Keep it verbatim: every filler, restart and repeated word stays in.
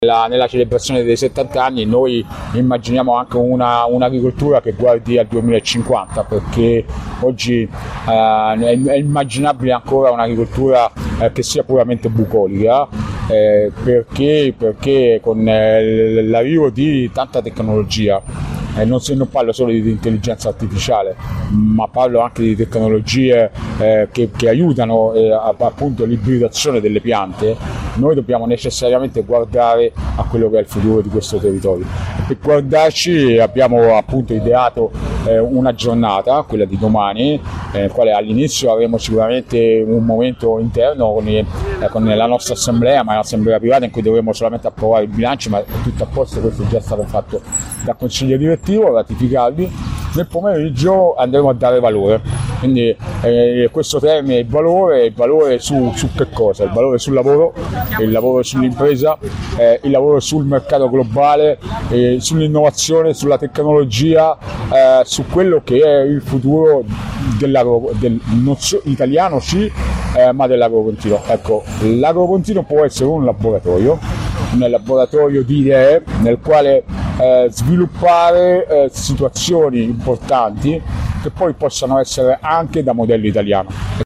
La, nella celebrazione dei settanta anni noi immaginiamo anche una, un'agricoltura che guardi al duemilacinquanta, perché oggi eh, è, è immaginabile ancora un'agricoltura eh, che sia puramente bucolica, eh, perché, perché con eh, l'arrivo di tanta tecnologia, Eh, non, se, non parlo solo di intelligenza artificiale, ma parlo anche di tecnologie eh, che, che aiutano eh, a, appunto l'ibridazione delle piante. Noi dobbiamo necessariamente guardare a quello che è il futuro di questo territorio. Per guardarci abbiamo appunto ideato eh, una giornata, quella di domani, eh, nel quale all'inizio avremo sicuramente un momento interno con, i, eh, con la nostra assemblea, ma è un'assemblea privata in cui dovremo solamente approvare i bilanci, ma è tutto a posto, questo è già stato fatto dal Consiglio direttivo, ratificarli. Nel pomeriggio andremo a dare valore, quindi eh, questo termine, il valore, il valore su, su che cosa? Il valore sul lavoro, il lavoro sull'impresa, eh, il lavoro sul mercato globale, eh, sull'innovazione, sulla tecnologia, eh, su quello che è il futuro dell'agro, del, non so, italiano sì, eh, ma dell'agropontino. Ecco, l'agropontino può essere un laboratorio, un laboratorio di idee nel quale eh, sviluppare eh, situazioni importanti che poi possano essere anche da modello italiano.